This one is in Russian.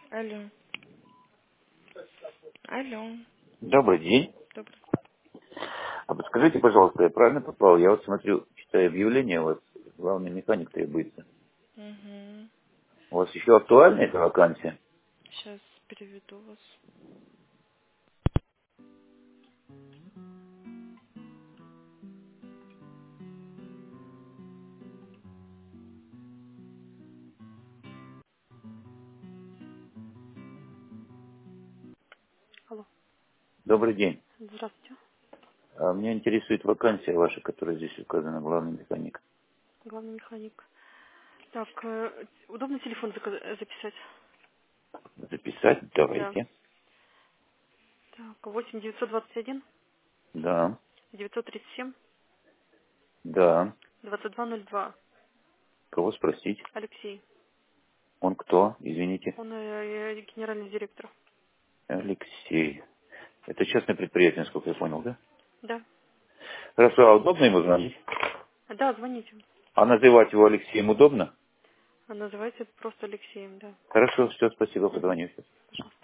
Алло. Алло. Добрый день. Добрый. А подскажите, пожалуйста, я правильно попал? Я вот смотрю, читаю объявление, у вас главный механик требуется. Угу. У вас еще актуальна эта вакансия? Сейчас переведу вас. Алло. Добрый день. Здравствуйте. Меня интересует вакансия ваша, которая здесь указана, главный механик. Главный механик. Так, удобно телефон записать? Записать? Да. Давайте. Так, 8 921 Да. 937 Да. 2202. Кого спросить? Алексей. Он кто? Извините. Он генеральный директор. Алексей. Это частное предприятие, насколько я понял, да? Да. Хорошо, а удобно ему звонить? Да, звоните. А называть его Алексеем удобно? Называйте просто Алексеем, да. Хорошо, все, спасибо, Угу. позвоню сейчас. Пожалуйста.